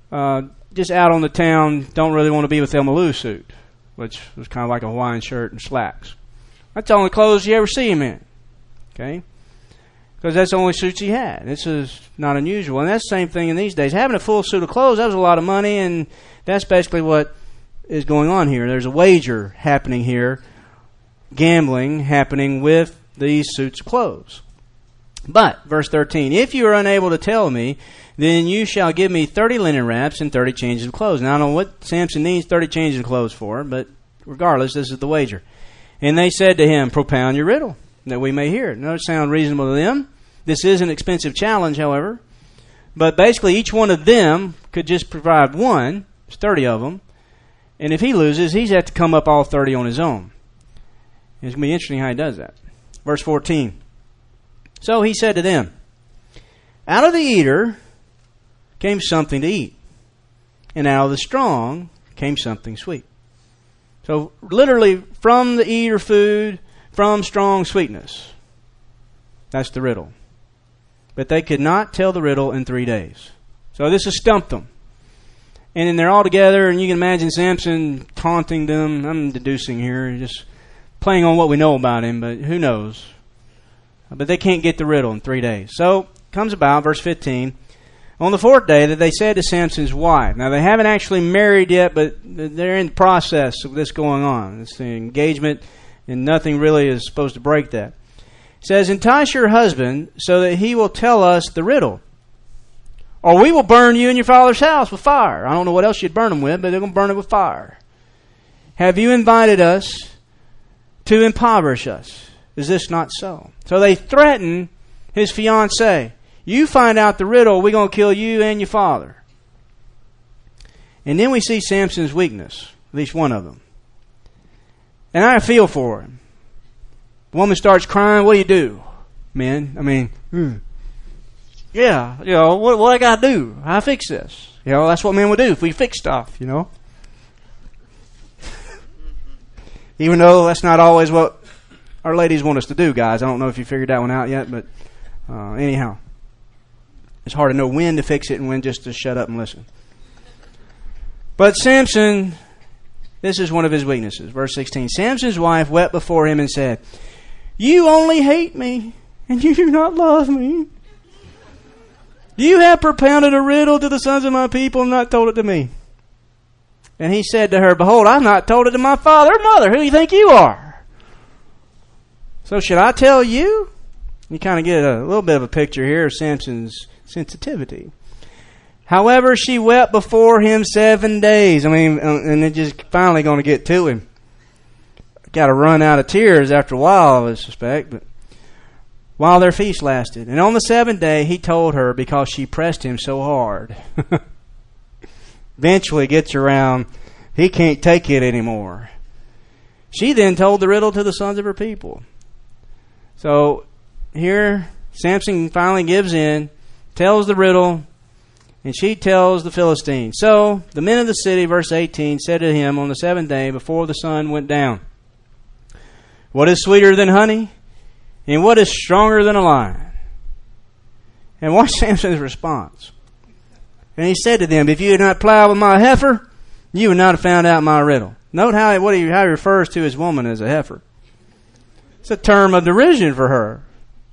just out on the town, don't really want to be with Thelma Lou suit, which was kind of like a Hawaiian shirt and slacks. That's the only clothes you ever see him in. Okay? Because that's the only suits he had. This is not unusual. And that's the same thing in these days. Having a full suit of clothes, that was a lot of money, and that's basically what is going on here. There's a wager happening here, gambling happening with these suits of clothes. But, verse 13, if you are unable to tell me, then you shall give me 30 linen wraps and 30 changes of clothes. Now, I don't know what Samson needs 30 changes of clothes for, but regardless, this is the wager. And they said to him, propound your riddle, that we may hear it. Now, it sounds reasonable to them. This is an expensive challenge, however. But basically, each one of them could just provide one. There's 30 of them. And if he loses, he's have to come up all 30 on his own. It's going to be interesting how he does that. Verse 14. So he said to them, out of the eater came something to eat, and out of the strong came something sweet. So literally, from the eater food, from strong sweetness. That's the riddle. But they could not tell the riddle in 3 days. So this has stumped them. And then they're all together, and you can imagine Samson taunting them. I'm deducing here, just playing on what we know about him, but who knows? But they can't get the riddle in 3 days. So, comes about, verse 15, on the 4th day that they said to Samson's wife. Now, they haven't actually married yet, but they're in the process of this going on. It's the engagement, and nothing really is supposed to break that. It says, entice your husband so that he will tell us the riddle, or we will burn you and your father's house with fire. I don't know what else you'd burn them with, but they're going to burn it with fire. Have you invited us to impoverish us? Is this not so? So they threaten his fiancée. You find out the riddle, we're going to kill you and your father. And then we see Samson's weakness, at least one of them. And I feel for him. The woman starts crying, what do? Men, I mean, yeah, you know, what I got to do? How I fix this? You know, that's what men would do if we fix stuff, you know. Even though that's not always what our ladies want us to do, guys. I don't know if you figured that one out yet, but anyhow. It's hard to know when to fix it and when just to shut up and listen. But Samson, this is one of his weaknesses. Verse 16. Samson's wife wept before him and said, you only hate me, and you do not love me. You have propounded a riddle to the sons of my people and not told it to me. And he said to her, behold, I've not told it to my father or mother. Who do you think you are? So should I tell you? You kind of get a little bit of a picture here of Samson's sensitivity. However, she wept before him 7 days. I mean, and it just finally going to get to him. Got to run out of tears after a while, I suspect. But while their feast lasted. And on the 7th day, he told her because she pressed him so hard. Eventually gets around, he can't take it anymore. She then told the riddle to the sons of her people. So here, Samson finally gives in, tells the riddle, and she tells the Philistines. So the men of the city, verse 18, said to him on the 7th day before the sun went down, what is sweeter than honey? And what is stronger than a lion? And watch Samson's response. And he said to them, if you had not plowed with my heifer, you would not have found out my riddle. Note how he refers to his woman as a heifer. It's a term of derision for her.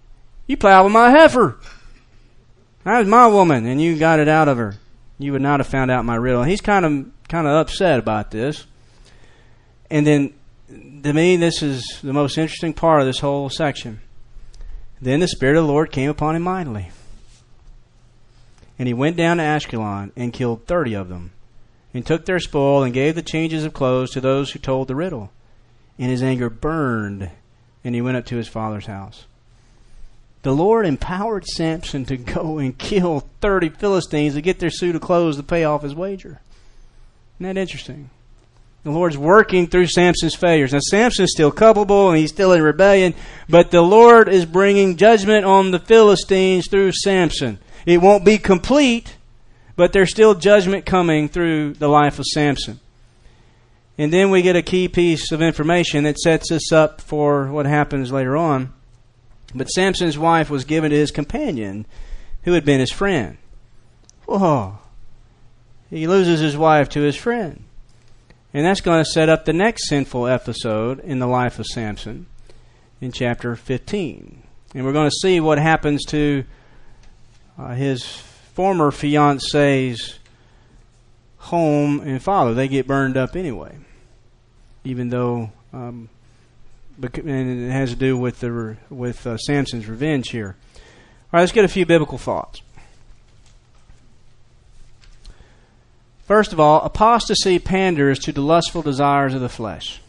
You plowed with my heifer. That was my woman, and you got it out of her. You would not have found out my riddle. He's kind of upset about this. And then, to me, this is the most interesting part of this whole section. Then the Spirit of the Lord came upon him mightily. And he went down to Ashkelon and killed 30 of them, and took their spoil and gave the changes of clothes to those who told the riddle. And his anger burned, and he went up to his father's house. The Lord empowered Samson to go and kill 30 Philistines to get their suit of clothes to pay off his wager. Isn't that interesting? The Lord's working through Samson's failures. Now, Samson's still culpable and he's still in rebellion, but the Lord is bringing judgment on the Philistines through Samson. It won't be complete, but there's still judgment coming through the life of Samson. And then we get a key piece of information that sets us up for what happens later on. But Samson's wife was given to his companion, who had been his friend. Whoa. He loses his wife to his friend. And that's going to set up the next sinful episode in the life of Samson in chapter 15. And we're going to see what happens to his former fiance's home and father. They get burned up anyway, even though... and it has to do with Samson's revenge here. All right, let's get a few biblical thoughts. First of all, apostasy panders to the lustful desires of the flesh.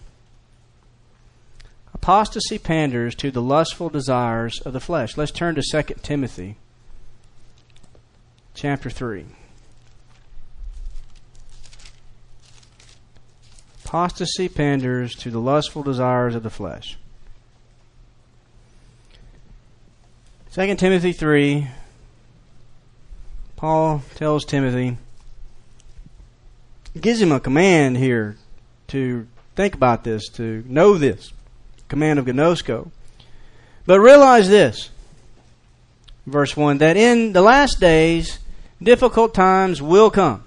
Apostasy panders to the lustful desires of the flesh. Let's turn to 2 Timothy chapter 3. Apostasy panders to the lustful desires of the flesh. 2 Timothy 3, Paul tells Timothy, gives him a command here to think about this, to know this. Command of gnosko. But realize this, verse 1, that in the last days difficult times will come.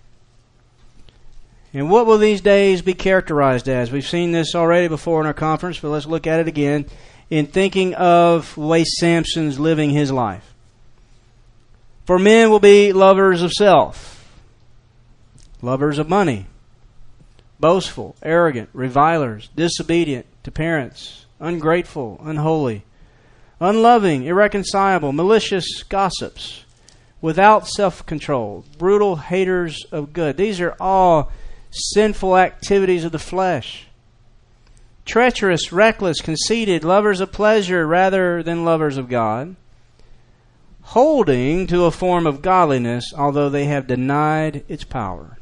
And what will these days be characterized as? We've seen this already before in our conference, but let's look at it again in thinking of the way Samson's living his life. For men will be lovers of self, lovers of money, boastful, arrogant, revilers, disobedient to parents, ungrateful, unholy, unloving, irreconcilable, malicious gossips, without self-control, brutal haters of good. These are all sinful activities of the flesh. Treacherous, reckless, conceited, lovers of pleasure rather than lovers of God, holding to a form of godliness, although they have denied its power.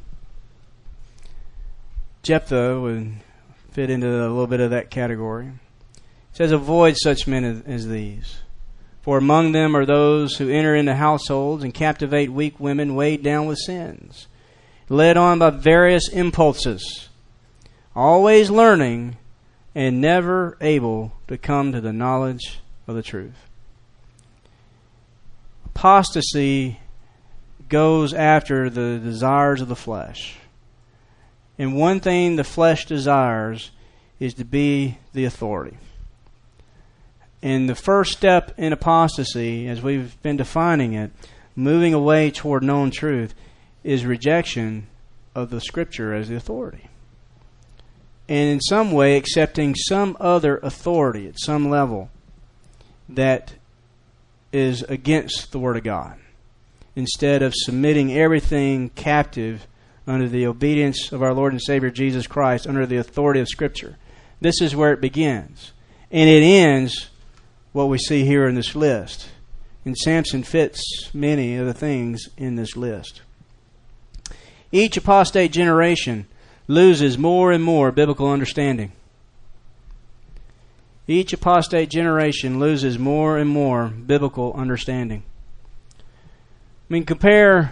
Jephthah would fit into a little bit of that category. It says, avoid such men as these. For among them are those who enter into households and captivate weak women weighed down with sins, led on by various impulses, always learning and never able to come to the knowledge of the truth. Apostasy goes after the desires of the flesh. And one thing the flesh desires is to be the authority. And the first step in apostasy, as we've been defining it, moving away toward known truth, is rejection of the Scripture as the authority. And in some way accepting some other authority at some level that is against the Word of God, instead of submitting everything captive under the obedience of our Lord and Savior Jesus Christ, under the authority of Scripture. This is where it begins. And it ends what we see here in this list. And Samson fits many of the things in this list. Each apostate generation loses more and more biblical understanding. Each apostate generation loses more and more biblical understanding. I mean, compare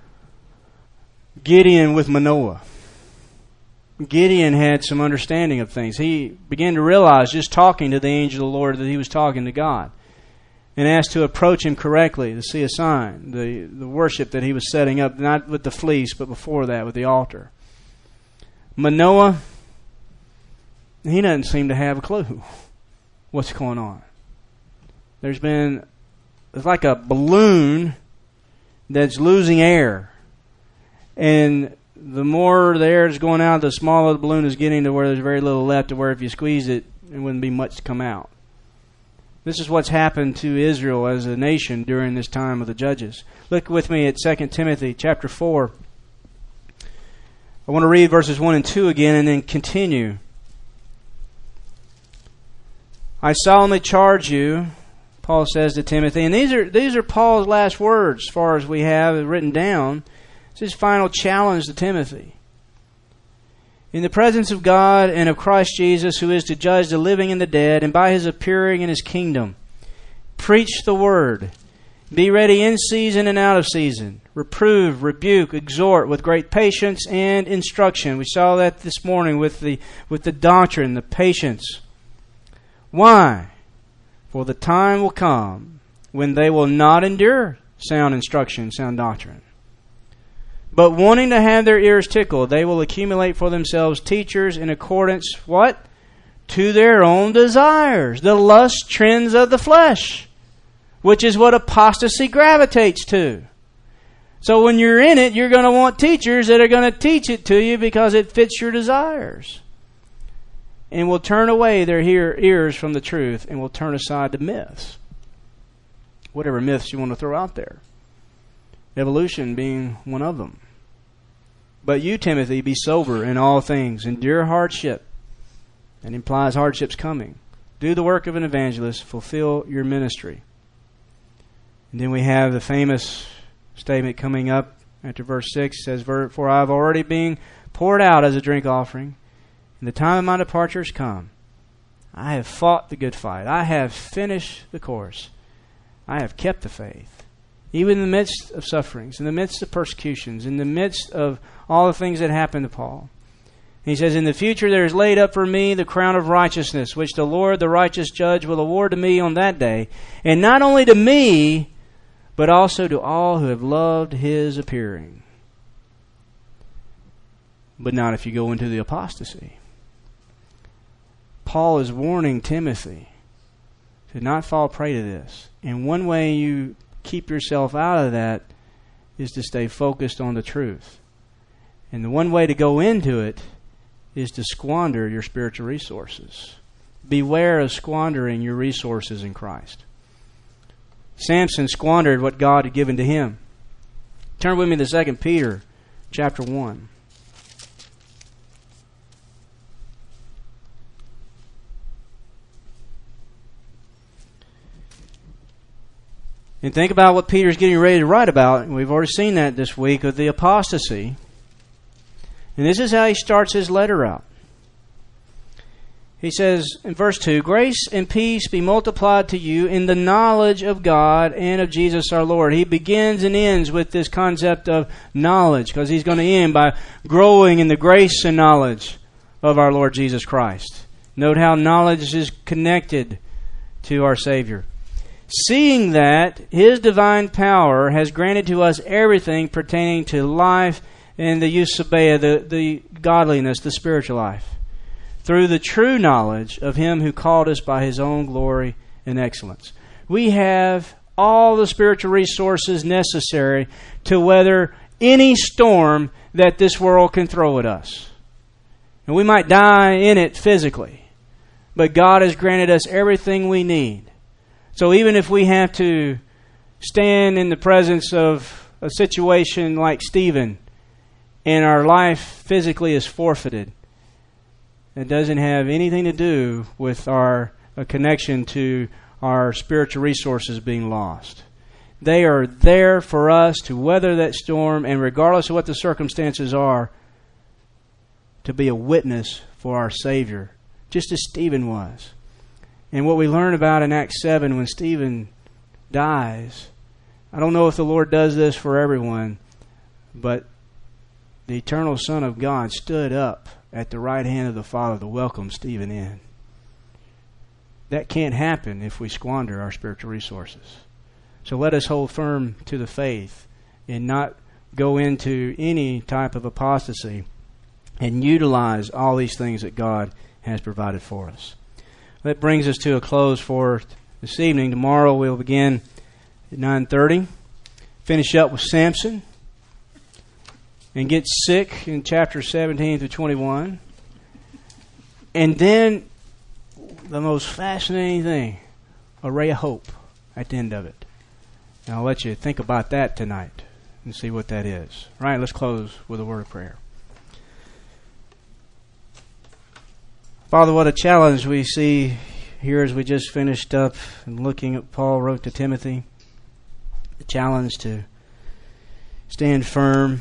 Gideon with Manoah. Gideon had some understanding of things. He began to realize, just talking to the angel of the Lord, that he was talking to God, and asked to approach him correctly to see a sign, the worship that he was setting up, not with the fleece, but before that with the altar. Manoah, he doesn't seem to have a clue what's going on. It's like a balloon that's losing air. And the more the air is going out, the smaller the balloon is getting, to where there's very little left, to where if you squeeze it, it wouldn't be much to come out. This is what's happened to Israel as a nation during this time of the Judges. Look with me at 2 Timothy chapter 4. I want to read verses 1 and 2 again and then continue. I solemnly charge you, Paul says to Timothy, and these are Paul's last words as far as we have it written down. It's his final challenge to Timothy. In the presence of God and of Christ Jesus, who is to judge the living and the dead, and by his appearing in his kingdom, preach the word. Be ready in season and out of season. Reprove, rebuke, exhort with great patience and instruction. We saw that this morning with the doctrine, the patience. Why? For the time will come when they will not endure sound instruction, sound doctrine. But wanting to have their ears tickled, they will accumulate for themselves teachers in accordance, what? To their own desires, the lust trends of the flesh, which is what apostasy gravitates to. So when you're in it, you're going to want teachers that are going to teach it to you because it fits your desires. And will turn away their ears from the truth and will turn aside to myths. Whatever myths you want to throw out there. Evolution being one of them. But you, Timothy, be sober in all things. Endure hardship. That implies hardship's coming. Do the work of an evangelist. Fulfill your ministry. And then we have the famous statement coming up after verse 6. It says, For I have already been poured out as a drink offering, and the time of my departure is come. I have fought the good fight. I have finished the course. I have kept the faith. Even in the midst of sufferings, in the midst of persecutions, in the midst of all the things that happened to Paul. He says, in the future there is laid up for me the crown of righteousness, which the Lord, the righteous judge, will award to me on that day. And not only to me, but also to all who have loved his appearing. But not if you go into the apostasy. Paul is warning Timothy to not fall prey to this. And one way you keep yourself out of that is to stay focused on the truth. And the one way to go into it is to squander your spiritual resources. Beware of squandering your resources in Christ. Samson squandered what God had given to him. Turn with me to 2 Peter chapter 1. And think about what Peter's getting ready to write about. We've already seen that this week with the apostasy. And this is how he starts his letter out. He says in verse 2, Grace and peace be multiplied to you in the knowledge of God and of Jesus our Lord. He begins and ends with this concept of knowledge, because he's going to end by growing in the grace and knowledge of our Lord Jesus Christ. Note how knowledge is connected to our Savior. Seeing that his divine power has granted to us everything pertaining to life and the eusebeia, the godliness, the spiritual life, through the true knowledge of him who called us by his own glory and excellence. We have all the spiritual resources necessary to weather any storm that this world can throw at us. And we might die in it physically, but God has granted us everything we need. So even if we have to stand in the presence of a situation like Stephen and our life physically is forfeited, it doesn't have anything to do with a connection to our spiritual resources being lost. They are there for us to weather that storm, and regardless of what the circumstances are, to be a witness for our Savior, just as Stephen was. And what we learn about in Acts 7 when Stephen dies, I don't know if the Lord does this for everyone, but the eternal Son of God stood up at the right hand of the Father to welcome Stephen in. That can't happen if we squander our spiritual resources. So let us hold firm to the faith and not go into any type of apostasy, and utilize all these things that God has provided for us. That brings us to a close for this evening. Tomorrow we'll begin at 9:30. Finish up with Samson and get sick in chapter 17 through 21. And then the most fascinating thing, a ray of hope at the end of it. And I'll let you think about that tonight and see what that is. All right, let's close with a word of prayer. Father, what a challenge we see here as we just finished up and looking at Paul wrote to Timothy. The challenge to stand firm,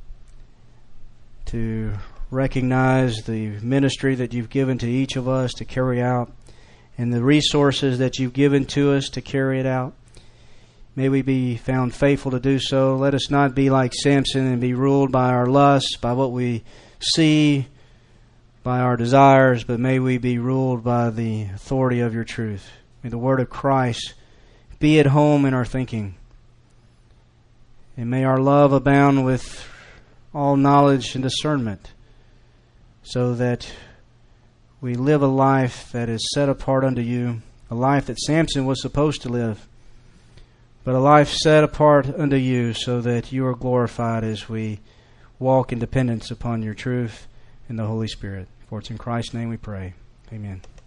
to recognize the ministry that you've given to each of us to carry out and the resources that you've given to us to carry it out. May we be found faithful to do so. Let us not be like Samson and be ruled by our lusts, by what we see, by our desires, but may we be ruled by the authority of your truth. May the word of Christ be at home in our thinking. And may our love abound with all knowledge and discernment, so that we live a life that is set apart unto you, a life that Samson was supposed to live, but a life set apart unto you so that you are glorified as we walk in dependence upon your truth and the Holy Spirit. For it's in Christ's name we pray. Amen.